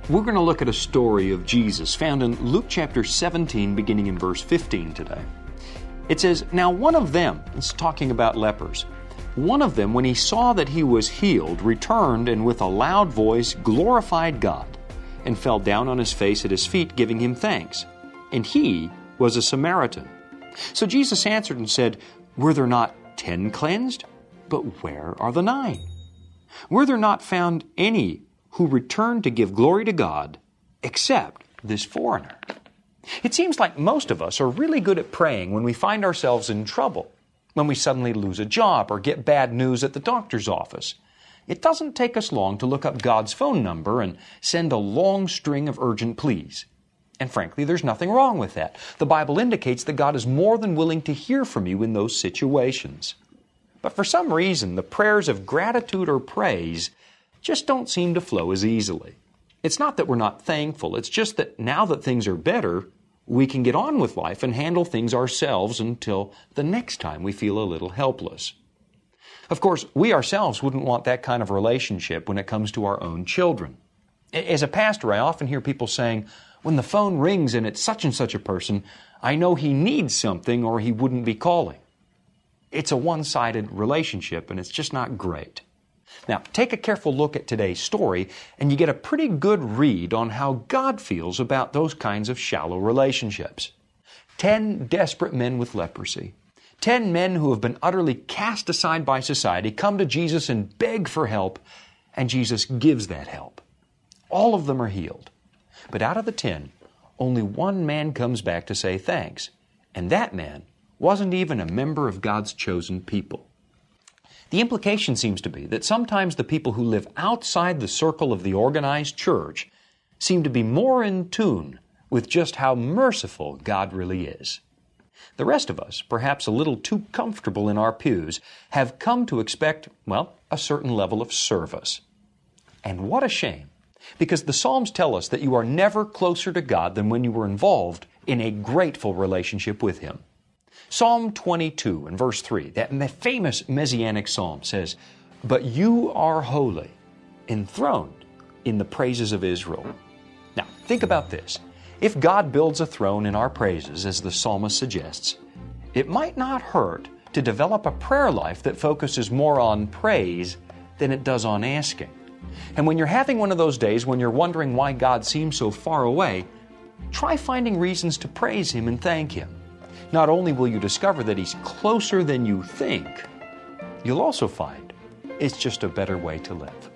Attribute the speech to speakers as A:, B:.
A: We're going to look at a story of Jesus found in Luke chapter 17, beginning in verse 15 today. It says, "Now one of them," it's talking about lepers, "one of them, when he saw that he was healed, returned and with a loud voice glorified God, and fell down on his face at his feet, giving him thanks. And he was a Samaritan. So Jesus answered and said, Were there not 10 cleansed? But where are the 9? Were there not found any who returned to give glory to God, except this foreigner?" It seems like most of us are really good at praying when we find ourselves in trouble, when we suddenly lose a job or get bad news at the doctor's office. It doesn't take us long to look up God's phone number and send a long string of urgent pleas. And frankly, there's nothing wrong with that. The Bible indicates that God is more than willing to hear from you in those situations. But for some reason, the prayers of gratitude or praise just don't seem to flow as easily. It's not that we're not thankful, it's just that now that things are better, we can get on with life and handle things ourselves until the next time we feel a little helpless. Of course, we ourselves wouldn't want that kind of relationship when it comes to our own children. As a pastor, I often hear people saying, "When the phone rings and it's such and such a person, I know he needs something or he wouldn't be calling." It's a one-sided relationship and it's just not great. Now, take a careful look at today's story and you get a pretty good read on how God feels about those kinds of shallow relationships. 10 desperate men with leprosy. 10 men who have been utterly cast aside by society come to Jesus and beg for help, and Jesus gives that help. All of them are healed. But out of the 10, only one man comes back to say thanks, and that man wasn't even a member of God's chosen people. The implication seems to be that sometimes the people who live outside the circle of the organized church seem to be more in tune with just how merciful God really is. The rest of us, perhaps a little too comfortable in our pews, have come to expect, a certain level of service. And what a shame, because the Psalms tell us that you are never closer to God than when you were involved in a grateful relationship with Him. Psalm 22 and verse 3, that famous Messianic psalm says, "But you are holy, enthroned in the praises of Israel." Now, think about this. If God builds a throne in our praises, as the psalmist suggests, it might not hurt to develop a prayer life that focuses more on praise than it does on asking. And when you're having one of those days when you're wondering why God seems so far away, try finding reasons to praise Him and thank Him. Not only will you discover that He's closer than you think, you'll also find it's just a better way to live.